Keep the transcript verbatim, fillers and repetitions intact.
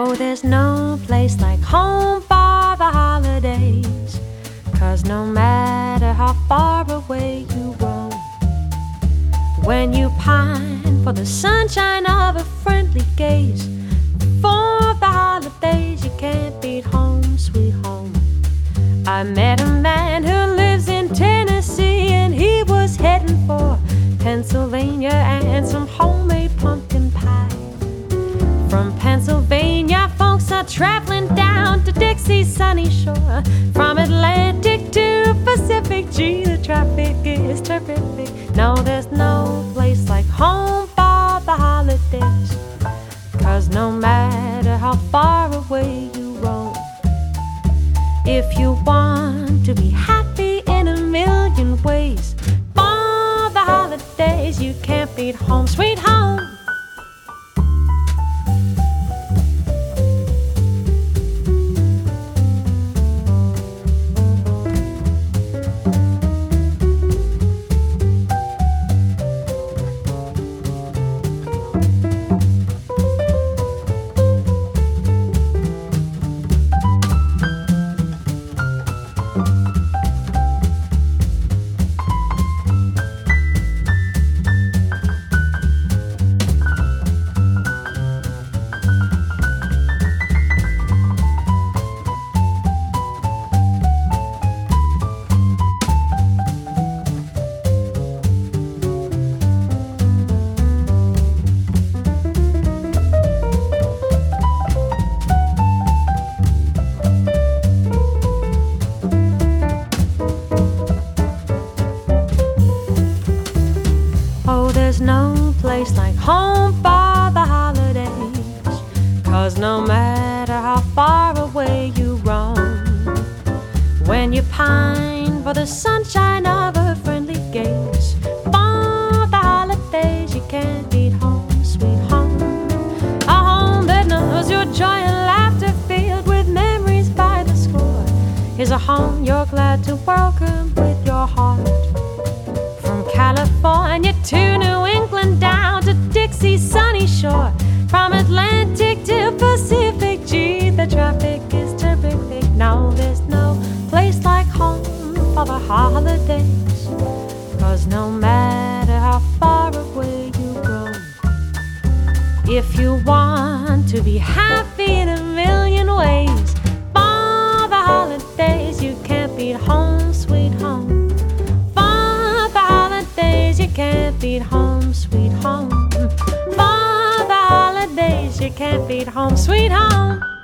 Oh, there's no place like home for the holidays, 'cause no matter how far away you roam, when you pine for the sunshine of a friendly gaze, for the holidays you can't beat home, sweet home. I met a man who lives in Tennessee, and he was heading for Pennsylvania and some homemade pumpkin pie. From Pennsylvania, folks are traveling down to Dixie's sunny shore. From Atlantic to Pacific, gee, the traffic is terrific. No, there's no place like home for the holidays, 'cause no matter how far away you roam, if you want to be happy in a million ways, for the holidays you can't beat home, sweet home. There's no place like home for the holidays, 'cause no matter how far away you roam, when you pine for the sunshine of a friendly gaze, for the holidays you can't beat home, sweet home. A home that knows your joy and laughter, filled with memories by the score, is a home you're glad to welcome with your heart. From California to New England, down to Dixie's sunny shore, from Atlantic to Pacific, gee, the traffic is terrific. No, there's no place like home for the holidays, 'cause no matter how far away you roam, if you want to be happy in a million ways, for the holidays you can't beat home, sweet home. Can't beat home, sweet home. For the holidays you can't beat home, sweet home.